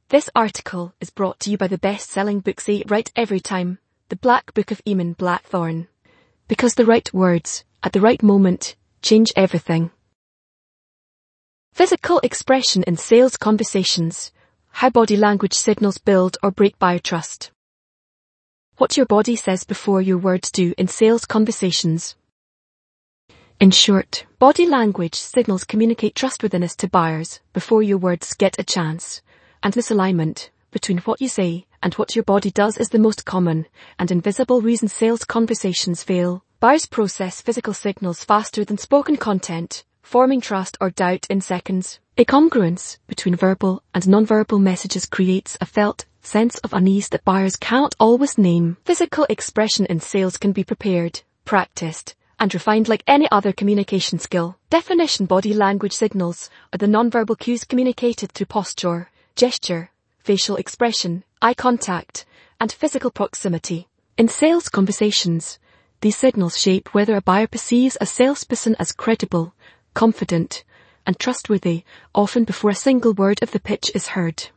This article is brought to you by the best-selling book Say It Right Every Time, The Black Book of Eamon Blackthorne. Because the right words, at the right moment, change everything. Physical expression in sales conversations. How body language signals build or break buyer trust. What your body says before your words do in sales conversations. In short, body language signals communicate trustworthiness to buyers before your words get a chance. And misalignment between what you say and what your body does is the most common and invisible reason sales conversations fail. Buyers process physical signals faster than spoken content, forming trust or doubt in seconds. Incongruence between verbal and nonverbal messages creates a felt sense of unease that buyers cannot always name. Physical expression in sales can be prepared, practiced, and refined like any other communication skill. Definition: body language signals are the nonverbal cues communicated through posture, gesture, facial expression, eye contact, and physical proximity. In sales conversations, these signals shape whether a buyer perceives a salesperson as credible, confident, and trustworthy, often before a single word of the pitch is heard.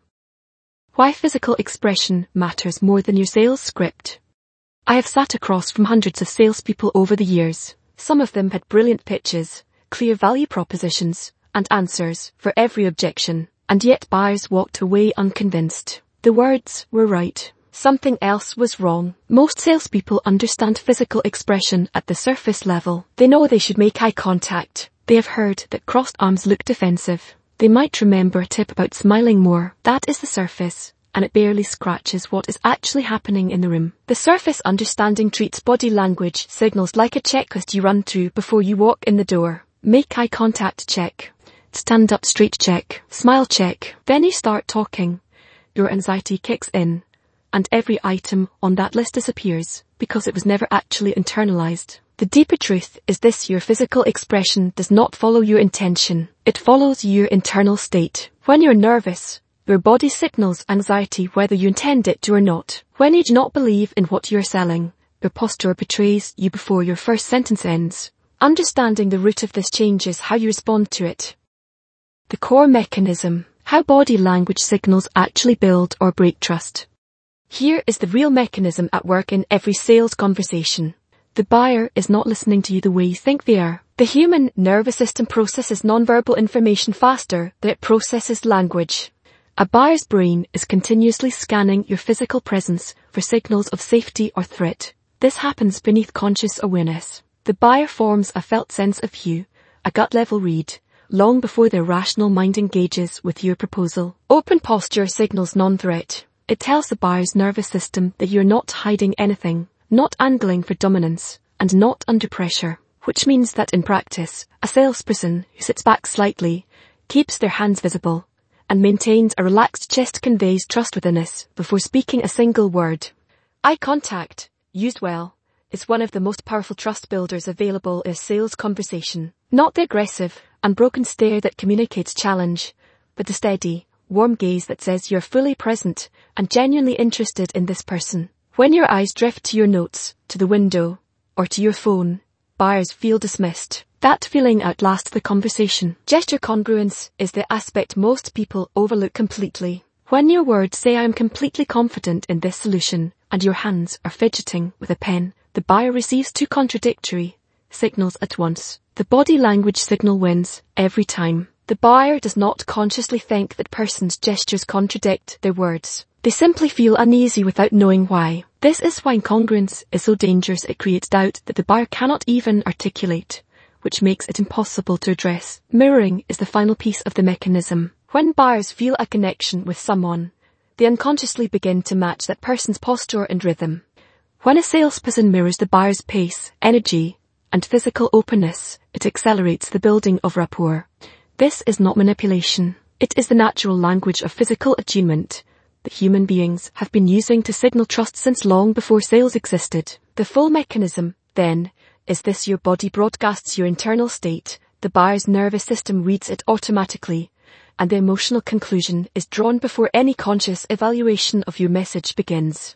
Why physical expression matters more than your sales script. I have sat across from hundreds of salespeople over the years. Some of them had brilliant pitches, clear value propositions, and answers for every objection, and yet buyers walked away unconvinced. The words were right. Something else was wrong. Most salespeople understand physical expression at the surface level. They know they should make eye contact. They have heard that crossed arms look defensive. They might remember a tip about smiling more. That is the surface, and it barely scratches what is actually happening in the room. The surface understanding treats body language signals like a checklist you run through before you walk in the door. Make eye contact check. Stand up straight check. Smile check. Then you start talking. Your anxiety kicks in, and every item on that list disappears because it was never actually internalized. The deeper truth is this: your physical expression does not follow your intention. It follows your internal state. When you're nervous, your body signals anxiety whether you intend it to or not. When you do not believe in what you're selling, your posture betrays you before your first sentence ends. Understanding the root of this changes how you respond to it. The core mechanism: how body language signals actually build or break trust. Here is the real mechanism at work in every sales conversation. The buyer is not listening to you the way you think they are. The human nervous system processes nonverbal information faster than it processes language. A buyer's brain is continuously scanning your physical presence for signals of safety or threat. This happens beneath conscious awareness. The buyer forms a felt sense of you, a gut-level read, long before their rational mind engages with your proposal. Open posture signals non-threat. It tells the buyer's nervous system that you're not hiding anything, not angling for dominance, and not under pressure. Which means that in practice, a salesperson who sits back slightly, keeps their hands visible, and maintains a relaxed chest conveys trustworthiness before speaking a single word. Eye contact, used well, is one of the most powerful trust builders available in a sales conversation. Not the aggressive, unbroken stare that communicates challenge, but the steady, warm gaze that says you're fully present and genuinely interested in this person. When your eyes drift to your notes, to the window, or to your phone, buyers feel dismissed. That feeling outlasts the conversation. Gesture congruence is the aspect most people overlook completely. When your words say I am completely confident in this solution, and your hands are fidgeting with a pen, the buyer receives two contradictory signals at once. The body language signal wins every time. The buyer does not consciously think that person's gestures contradict their words. They simply feel uneasy without knowing why. This is why incongruence is so dangerous. It creates doubt that the buyer cannot even articulate, which makes it impossible to address. Mirroring is the final piece of the mechanism. When buyers feel a connection with someone, they unconsciously begin to match that person's posture and rhythm. When a salesperson mirrors the buyer's pace, energy, and physical openness, it accelerates the building of rapport. This is not manipulation. It is the natural language of physical attunement that human beings have been using to signal trust since long before sales existed. The full mechanism, then, is this: your body broadcasts your internal state, the buyer's nervous system reads it automatically, and the emotional conclusion is drawn before any conscious evaluation of your message begins.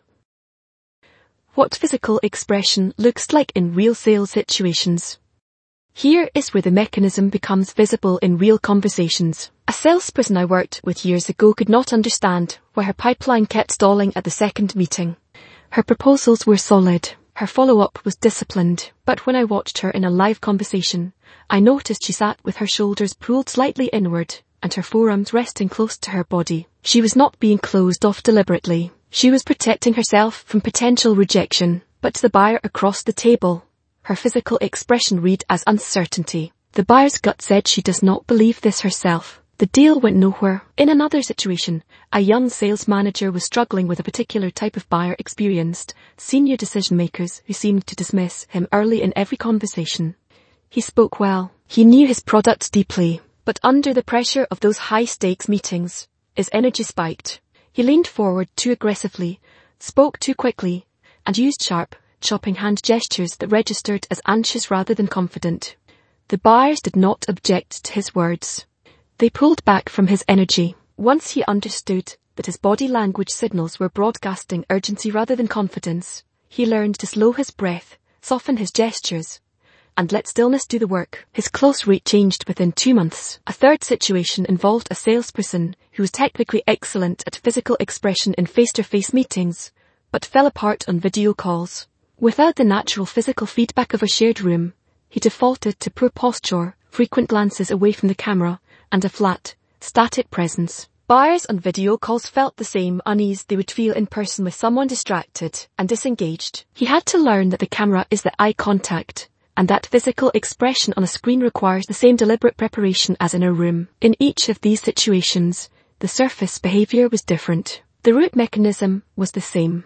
What physical expression looks like in real sales situations. Here is where the mechanism becomes visible in real conversations. A salesperson I worked with years ago could not understand why her pipeline kept stalling at the second meeting. Her proposals were solid. Her follow-up was disciplined. But when I watched her in a live conversation, I noticed she sat with her shoulders pulled slightly inward and her forearms resting close to her body. She was not being closed off deliberately. She was protecting herself from potential rejection. But to the buyer across the table, her physical expression read as uncertainty. The buyer's gut said she does not believe this herself. The deal went nowhere. In another situation, a young sales manager was struggling with a particular type of buyer experienced senior decision makers who seemed to dismiss him early in every conversation. He spoke well. He knew his product deeply. But under the pressure of those high-stakes meetings, his energy spiked. He leaned forward too aggressively, spoke too quickly, and used sharp, chopping hand gestures that registered as anxious rather than confident. The buyers did not object to his words. They pulled back from his energy. Once he understood that his body language signals were broadcasting urgency rather than confidence, he learned to slow his breath, soften his gestures, and let stillness do the work. His close rate changed within 2 months. A third situation involved a salesperson who was technically excellent at physical expression in face-to-face meetings, but fell apart on video calls. Without the natural physical feedback of a shared room, he defaulted to poor posture, frequent glances away from the camera, and a flat, static presence. Buyers on video calls felt the same unease they would feel in person with someone distracted and disengaged. He had to learn that the camera is the eye contact, and that physical expression on a screen requires the same deliberate preparation as in a room. In each of these situations, the surface behavior was different. The root mechanism was the same.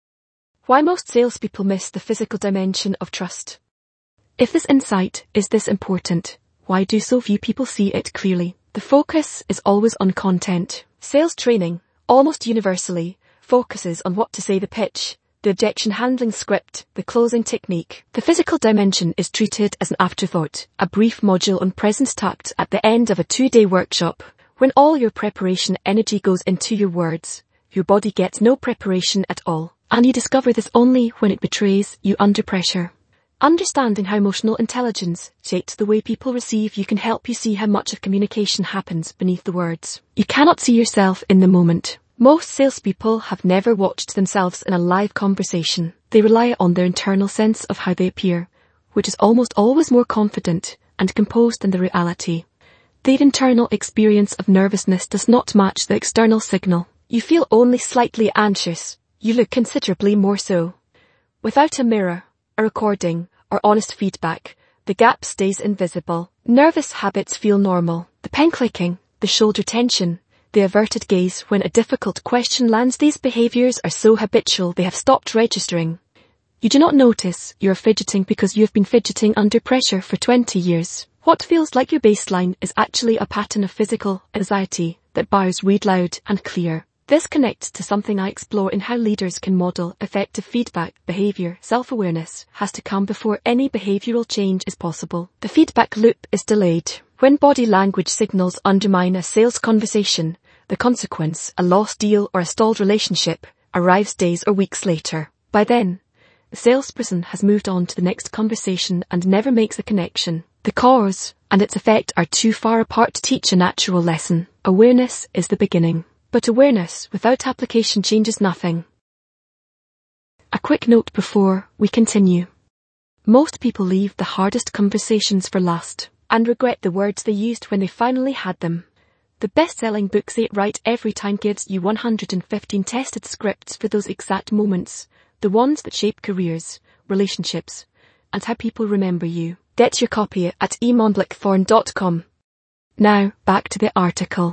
Why most salespeople miss the physical dimension of trust. If this insight is this important, why do so few people see it clearly? The focus is always on content. Sales training, almost universally, focuses on what to say, the pitch, the objection handling script, the closing technique. The physical dimension is treated as an afterthought, a brief module on presence tucked at the end of a 2-day workshop. When all your preparation energy goes into your words, your body gets no preparation at all, and you discover this only when it betrays you under pressure. Understanding how emotional intelligence shapes the way people receive you can help you see how much of communication happens beneath the words. You cannot see yourself in the moment. Most salespeople have never watched themselves in a live conversation. They rely on their internal sense of how they appear, which is almost always more confident and composed than the reality. Their internal experience of nervousness does not match the external signal. You feel only slightly anxious. You look considerably more so. Without a mirror, a recording, or honest feedback, the gap stays invisible. Nervous habits feel normal. The pen clicking, the shoulder tension, the averted gaze when a difficult question lands, these behaviors are so habitual they have stopped registering. You do not notice you are fidgeting because you have been fidgeting under pressure for 20 years. What feels like your baseline is actually a pattern of physical anxiety that buyers read loud and clear. This connects to something I explore in how leaders can model effective feedback. Behavior self-awareness has to come before any behavioral change is possible. The feedback loop is delayed. When body language signals undermine a sales conversation, the consequence, a lost deal or a stalled relationship, arrives days or weeks later. By then, the salesperson has moved on to the next conversation and never makes a connection. The cause and its effect are too far apart to teach a natural lesson. Awareness is the beginning. But awareness without application changes nothing. A quick note before we continue. Most people leave the hardest conversations for last and regret the words they used when they finally had them. The best-selling book Say It Right Every Time gives you 115 tested scripts for those exact moments, the ones that shape careers, relationships, and how people remember you. Get your copy at emonblackthorn.com. Now, back to the article.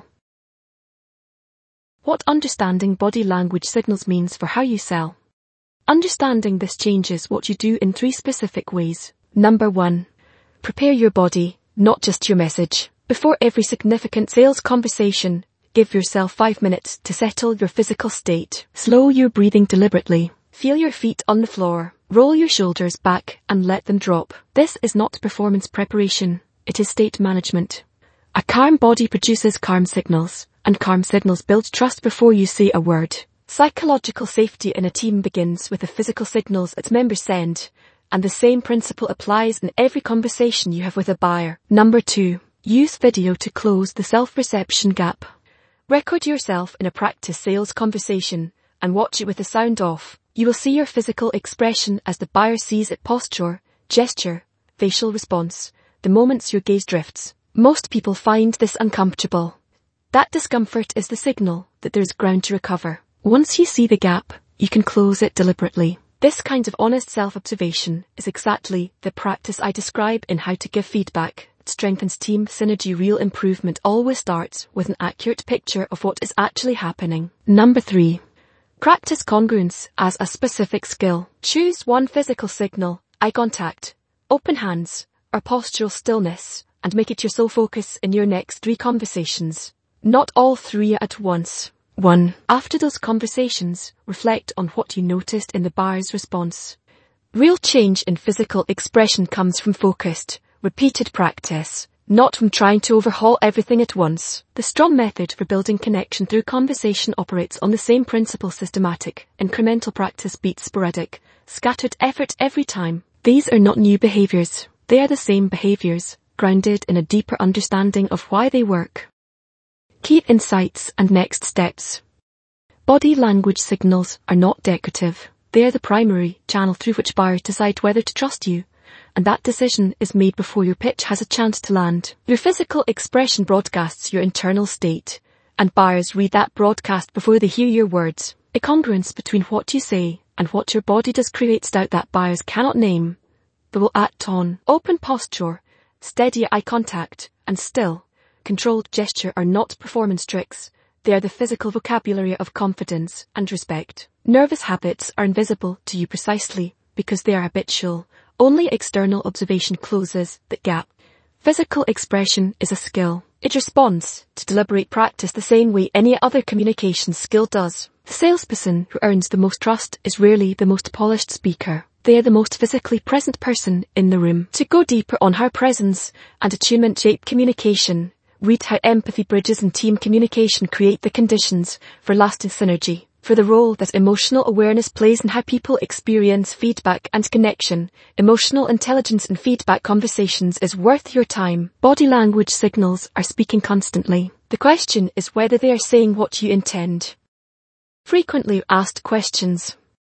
What understanding body language signals means for how you sell. Understanding this changes what you do in 3 specific ways. Number 1. Prepare your body, not just your message. Before every significant sales conversation, give yourself 5 minutes to settle your physical state. Slow your breathing deliberately. Feel your feet on the floor. Roll your shoulders back and let them drop. This is not performance preparation. It is state management. A calm body produces calm signals, and calm signals build trust before you say a word. Psychological safety in a team begins with the physical signals its members send, and the same principle applies in every conversation you have with a buyer. Number 2. Use video to close the self-perception gap. Record yourself in a practice sales conversation and watch it with the sound off. You will see your physical expression as the buyer sees it: posture, gesture, facial response, the moments your gaze drifts. Most people find this uncomfortable. That discomfort is the signal that there's ground to recover. Once you see the gap, you can close it deliberately. This kind of honest self-observation is exactly the practice I describe in How to Give Feedback. It strengthens team synergy. Real improvement always starts with an accurate picture of what is actually happening. Number 3. Practice congruence as a specific skill. Choose one physical signal, eye contact, open hands, or postural stillness, and make it your sole focus in your next 3 conversations. Not all 3 at once. 1. After those conversations, reflect on what you noticed in the buyer's response. Real change in physical expression comes from focused, repeated practice, not from trying to overhaul everything at once. The strong method for building connection through conversation operates on the same principle: systematic, incremental practice beats sporadic, scattered effort every time. These are not new behaviors. They are the same behaviors, grounded in a deeper understanding of why they work. Key insights and next steps. Body language signals are not decorative. They are the primary channel through which buyers decide whether to trust you, and that decision is made before your pitch has a chance to land. Your physical expression broadcasts your internal state, and buyers read that broadcast before they hear your words. A congruence between what you say and what your body does creates doubt that buyers cannot name, but will act on. Open posture, steady eye contact, and still, controlled gesture are not performance tricks. They are the physical vocabulary of confidence and respect. Nervous habits are invisible to you precisely because they are habitual. Only external observation closes that gap. Physical expression is a skill. It responds to deliberate practice the same way any other communication skill does. The salesperson who earns the most trust is rarely the most polished speaker. They are the most physically present person in the room. To go deeper on how presence and attunement shape communication, read How Empathy Bridges and Team Communication Create the Conditions for Lasting Synergy. For the role that emotional awareness plays in how people experience feedback and connection, emotional intelligence in feedback conversations is worth your time. Body language signals are speaking constantly. The question is whether they are saying what you intend. Frequently asked questions.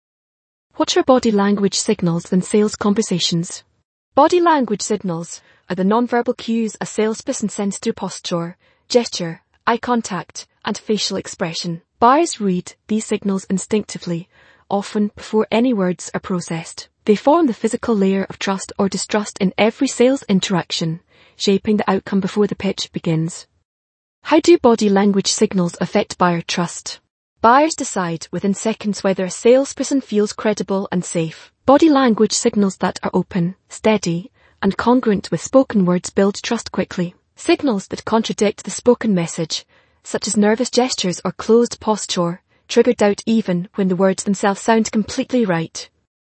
What are body language signals in sales conversations? Body language signals are the nonverbal cues a salesperson sends through posture, gesture, eye contact, and facial expression. Buyers read these signals instinctively, often before any words are processed. They form the physical layer of trust or distrust in every sales interaction, shaping the outcome before the pitch begins. How do body language signals affect buyer trust? Buyers decide within seconds whether a salesperson feels credible and safe. Body language signals that are open, steady, and congruent with spoken words build trust quickly. Signals that contradict the spoken message, such as nervous gestures or closed posture, trigger doubt even when the words themselves sound completely right.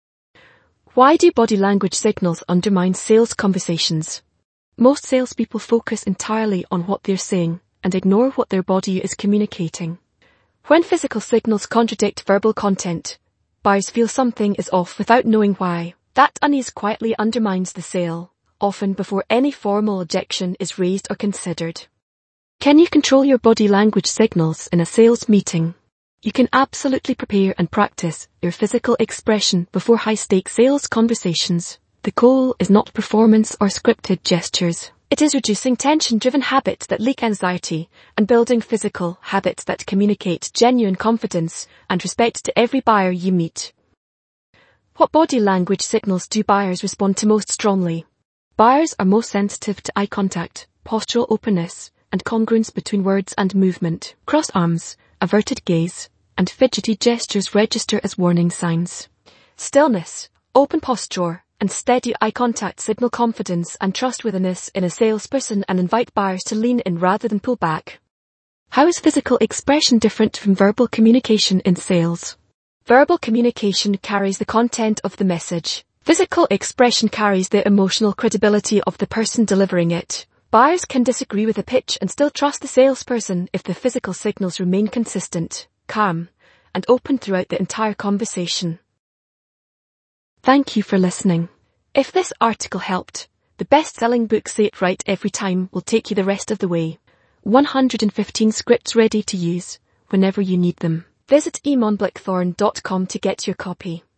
Why do body language signals undermine sales conversations? Most salespeople focus entirely on what they're saying and ignore what their body is communicating. When physical signals contradict verbal content, buyers feel something is off without knowing why. That unease quietly undermines the sale, often before any formal objection is raised or considered. Can you control your body language signals in a sales meeting? You can absolutely prepare and practice your physical expression before high-stakes sales conversations. The goal is not performance or scripted gestures. It is reducing tension-driven habits that leak anxiety and building physical habits that communicate genuine confidence and respect to every buyer you meet. What body language signals do buyers respond to most strongly? Buyers are most sensitive to eye contact, postural openness, and congruence between words and movement. Crossed arms, averted gaze, and fidgety gestures register as warning signs. Stillness, open posture, and steady eye contact signal confidence and trustworthiness in a salesperson and invite buyers to lean in rather than pull back. How is physical expression different from verbal communication in sales? Verbal communication carries the content of the message. Physical expression carries the emotional credibility of the person delivering it. Buyers can disagree with a pitch and still trust the salesperson if the physical signals remain consistent, calm, and open throughout the entire conversation. Thank you for listening. If this article helped, the best-selling book Say It Right Every Time will take you the rest of the way. 115 scripts ready to use whenever you need them. Visit emonblackthorn.com to get your copy.